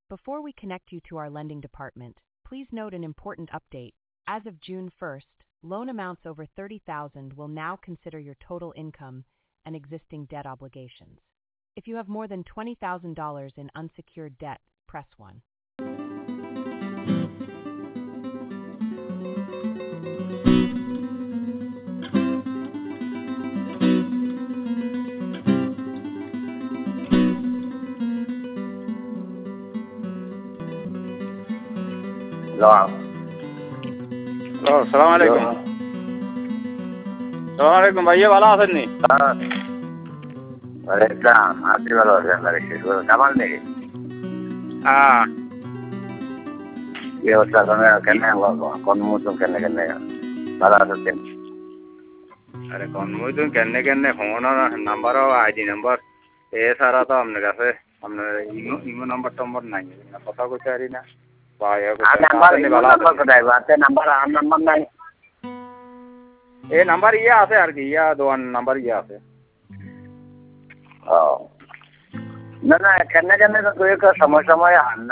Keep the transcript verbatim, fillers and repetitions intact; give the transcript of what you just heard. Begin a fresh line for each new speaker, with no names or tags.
Before we connect you to our lending department, please note an important update. As of June first, loan amounts over thirty thousand dollars will now consider your total income and existing debt obligations. If you have more than twenty thousand dollars in unsecured debt, press one.
Hello.
Hello, salam alaikum. Salam alaikum, ভাইয়া ভালো আছেন নি?
ওয়ালাইকুম আছি ভালো আছি আল্লাহর শুকর কেমন নেই?
হ্যাঁ
কি অবস্থা তোমার কেন কোন মৌসুম কেন কেন ভালো আছেন?
আরে কোন মৌসুম কেন কেন ফোন নাম্বার আইডি নাম্বার এ সারা তো আপনার কাছে আপনার ইমো ইমো নাম্বার টম্বর নাই কথা কইতে পারি না এই নাম্বার ইয়ে আছে আর কি ইয়া দোয়ান নাম্বার ইয়ে আছে
ও না না কেন কেন তো সময় সময়